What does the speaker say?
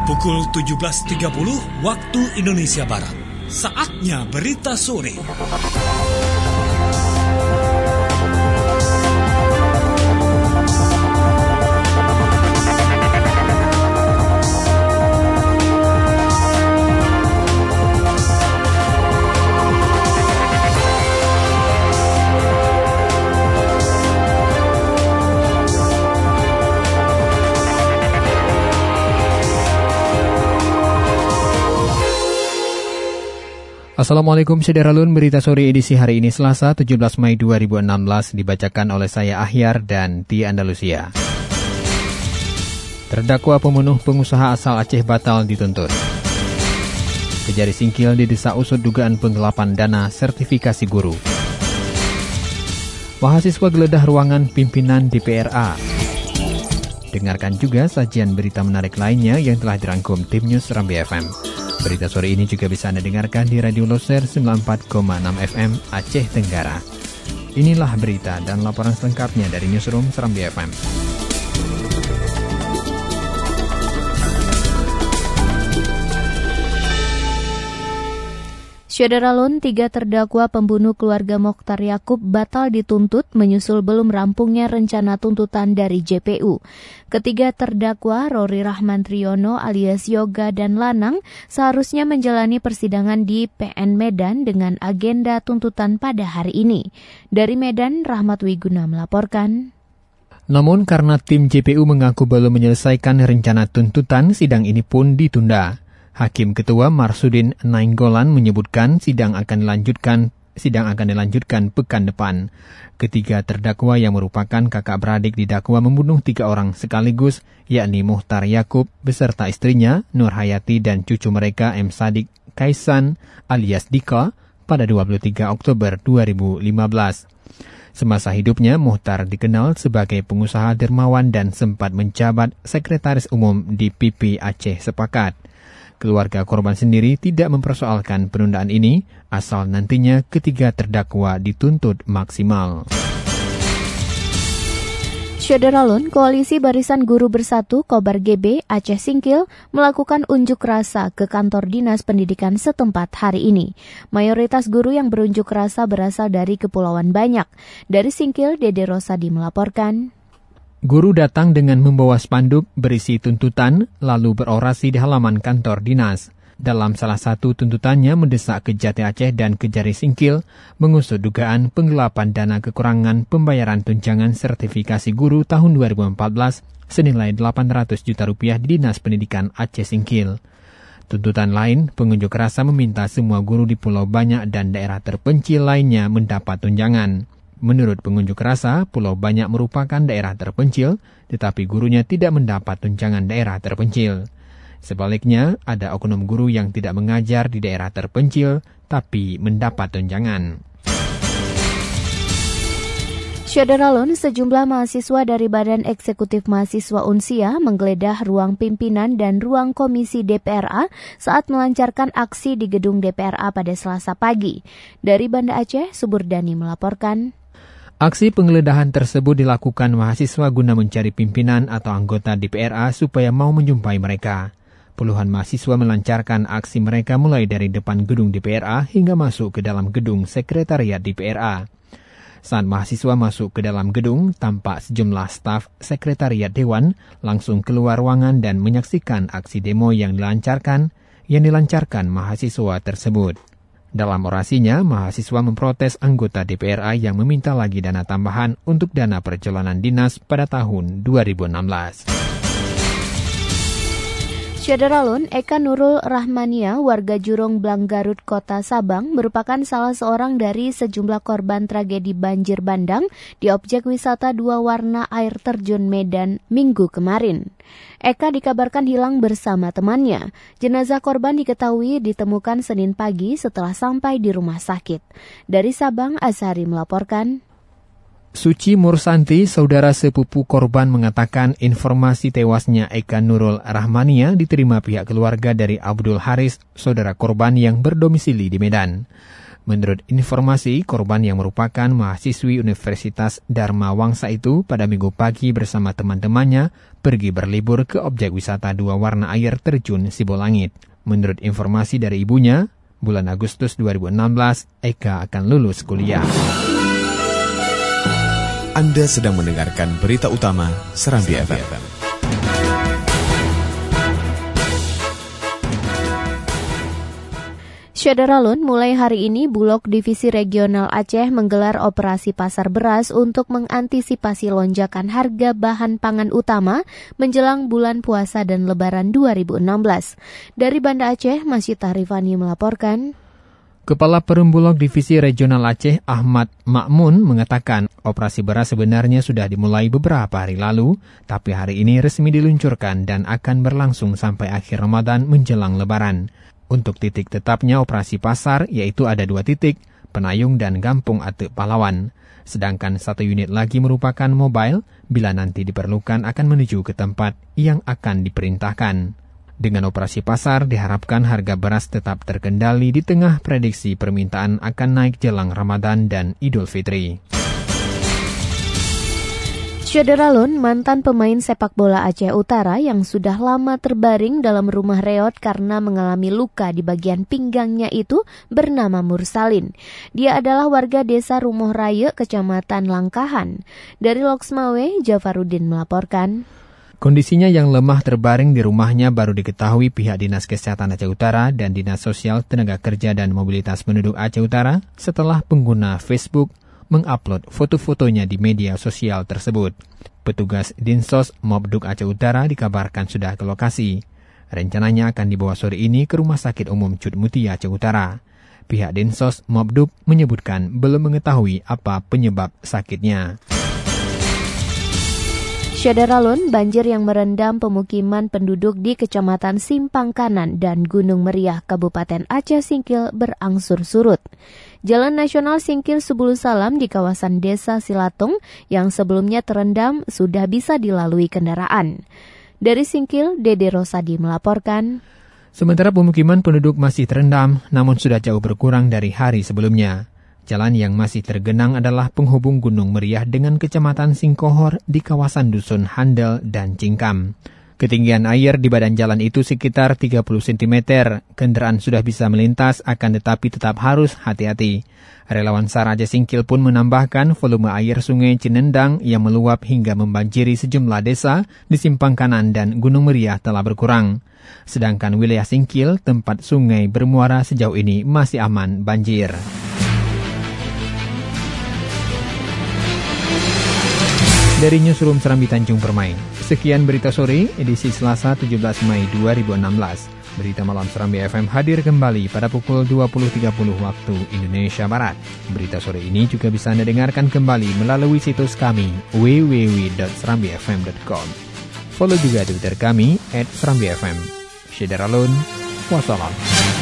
Pukul 17.30 waktu Indonesia Barat. Saatnya berita sore. Assalamualaikum Sederalun, berita sore edisi hari ini Selasa 17 Mei 2016 dibacakan oleh saya Ahyar dan Tia Andalusia. Terdakwa pembunuh pengusaha asal Aceh batal dituntut. Kejari Singkil didesak usut dugaan penggelapan dana sertifikasi guru. Mahasiswa geledah ruangan pimpinan DPRA. Dengarkan juga sajian berita menarik lainnya yang telah dirangkum tim News Serambi FM. Berita sore ini juga bisa Anda dengarkan di Radio Loser 94,6 FM Aceh Tenggara. Inilah berita dan laporan selengkapnya dari Newsroom Serambi FM. Sederalun, 3 terdakwa pembunuh keluarga Mokhtar Yakub batal dituntut menyusul belum rampungnya rencana tuntutan dari JPU. Ketiga terdakwa, Rory Rahman Triono alias Yoga dan Lanang, seharusnya menjalani persidangan di PN Medan dengan agenda tuntutan pada hari ini. Dari Medan, Rahmat Wiguna melaporkan. Namun karena tim JPU mengaku belum menyelesaikan rencana tuntutan, sidang ini pun ditunda. Hakim Ketua Marsudin Nainggolan menyebutkan sidang akan dilanjutkan pekan depan. Ketiga terdakwa yang merupakan kakak beradik didakwa membunuh 3 orang sekaligus, yakni Mokhtar Yakub beserta istrinya Nur Hayati dan cucu mereka M. Sadik Kaisan alias Dika pada 23 Oktober 2015. Semasa hidupnya, Mokhtar dikenal sebagai pengusaha dermawan dan sempat menjabat Sekretaris Umum di PP Aceh Sepakat. Keluarga korban sendiri tidak mempersoalkan penundaan ini, asal nantinya ketiga terdakwa dituntut maksimal. Sederalun, Koalisi Barisan Guru Bersatu Kobar GB Aceh Singkil melakukan unjuk rasa ke kantor Dinas Pendidikan setempat hari ini. Mayoritas guru yang berunjuk rasa berasal dari Kepulauan Banyak. Dari Singkil, Dede Rosadi melaporkan. Guru datang dengan membawa spanduk berisi tuntutan, lalu berorasi di halaman kantor dinas. Dalam salah satu tuntutannya mendesak Kejati Aceh dan Kejari Singkil mengusut dugaan penggelapan dana kekurangan pembayaran tunjangan sertifikasi guru tahun 2014 senilai 800 juta rupiah di Dinas Pendidikan Aceh Singkil. Tuntutan lain, pengunjuk rasa meminta semua guru di Pulau Banyak dan daerah terpencil lainnya mendapat tunjangan. Menurut pengunjuk rasa, Pulau Banyak merupakan daerah terpencil, tetapi gurunya tidak mendapat tunjangan daerah terpencil. Sebaliknya, ada oknum guru yang tidak mengajar di daerah terpencil, tapi mendapat tunjangan. Sederalun, sejumlah mahasiswa dari Badan Eksekutif Mahasiswa Unsia menggeledah ruang pimpinan dan ruang komisi DPRA saat melancarkan aksi di gedung DPRA pada Selasa pagi. Dari Banda Aceh, Suburdani melaporkan. Aksi penggeledahan tersebut dilakukan mahasiswa guna mencari pimpinan atau anggota DPRA supaya mau menjumpai mereka. Puluhan mahasiswa melancarkan aksi mereka mulai dari depan gedung DPRA hingga masuk ke dalam gedung sekretariat DPRA. Saat mahasiswa masuk ke dalam gedung, tampak sejumlah staf sekretariat Dewan langsung keluar ruangan dan menyaksikan aksi demo yang dilancarkan mahasiswa tersebut. Dalam orasinya, mahasiswa memprotes anggota DPRA yang meminta lagi dana tambahan untuk dana perjalanan dinas pada tahun 2016. Sederalun, Eka Nurul Rahmania, warga Jurong Blang Garut, Kota Sabang, merupakan salah seorang dari sejumlah korban tragedi banjir bandang di objek wisata 2 warna air terjun Medan Minggu kemarin. Eka dikabarkan hilang bersama temannya. Jenazah korban diketahui ditemukan Senin pagi setelah sampai di rumah sakit. Dari Sabang, Azhari melaporkan. Suci Mursanti, saudara sepupu korban, mengatakan informasi tewasnya Eka Nurul Rahmania diterima pihak keluarga dari Abdul Haris, saudara korban yang berdomisili di Medan. Menurut informasi, korban yang merupakan mahasiswi Universitas Dharma Wangsa itu pada Minggu pagi bersama teman-temannya pergi berlibur ke objek wisata 2 warna air terjun Sibolangit. Menurut informasi dari ibunya, bulan Agustus 2016, Eka akan lulus kuliah. Anda sedang mendengarkan berita utama Serambi FM. Syederalun, mulai hari ini Bulog Divisi Regional Aceh menggelar operasi pasar beras untuk mengantisipasi lonjakan harga bahan pangan utama menjelang bulan puasa dan lebaran 2016. Dari Banda Aceh, Masjid Tarifani melaporkan. Kepala Perum Bulog Divisi Regional Aceh, Ahmad Makmun, mengatakan operasi beras sebenarnya sudah dimulai beberapa hari lalu, tapi hari ini resmi diluncurkan dan akan berlangsung sampai akhir Ramadan menjelang lebaran. Untuk titik tetapnya operasi pasar, yaitu ada 2 titik, Penayung dan Gampung Atek Pahlawan. Sedangkan 1 unit lagi merupakan mobile, bila nanti diperlukan akan menuju ke tempat yang akan diperintahkan. Dengan operasi pasar, diharapkan harga beras tetap terkendali di tengah prediksi permintaan akan naik jelang Ramadan dan Idul Fitri. Syederalun, mantan pemain sepak bola Aceh Utara yang sudah lama terbaring dalam rumah reot karena mengalami luka di bagian pinggangnya itu bernama Mursalin. Dia adalah warga desa Rumoh Raya, Kecamatan Langkahan. Dari Loksmawe, Jafarudin melaporkan. Kondisinya yang lemah terbaring di rumahnya baru diketahui pihak Dinas Kesehatan Aceh Utara dan Dinas Sosial Tenaga Kerja dan Mobilitas Penduduk Aceh Utara setelah pengguna Facebook mengupload foto-fotonya di media sosial tersebut. Petugas Dinsos Mobduk Aceh Utara dikabarkan sudah ke lokasi. Rencananya akan dibawa sore ini ke Rumah Sakit Umum Cud Mutia Aceh Utara. Pihak Dinsos Mobduk menyebutkan belum mengetahui apa penyebab sakitnya. Syederalun, banjir yang merendam pemukiman penduduk di Kecamatan Simpang Kanan dan Gunung Meriah, Kabupaten Aceh Singkil berangsur surut. Jalan Nasional Singkil Subul Salam di kawasan Desa Silatung yang sebelumnya terendam sudah bisa dilalui kendaraan. Dari Singkil, Dede Rosadi melaporkan. Sementara pemukiman penduduk masih terendam, namun sudah jauh berkurang dari hari sebelumnya. Jalan yang masih tergenang adalah penghubung Gunung Meriah dengan Kecamatan Singkohor di kawasan Dusun Handel dan Cingkam. Ketinggian air di badan jalan itu sekitar 30 cm. Kendaraan sudah bisa melintas, akan tetapi tetap harus hati-hati. Relawan SAR Aceh Singkil pun menambahkan volume air Sungai Cinendang yang meluap hingga membanjiri sejumlah desa di Simpang Kanan dan Gunung Meriah telah berkurang. Sedangkan wilayah Singkil, tempat sungai bermuara sejauh ini masih aman banjir. Dari Newsroom Serambi Tanjung Permai, sekian berita sore edisi Selasa 17 Mei 2016. Berita malam Serambi FM hadir kembali pada pukul 20.30 waktu Indonesia Barat. Berita sore ini juga bisa Anda dengarkan kembali melalui situs kami www.serambifm.com. Follow juga Twitter kami @serambifm. Syederalun, wassalam.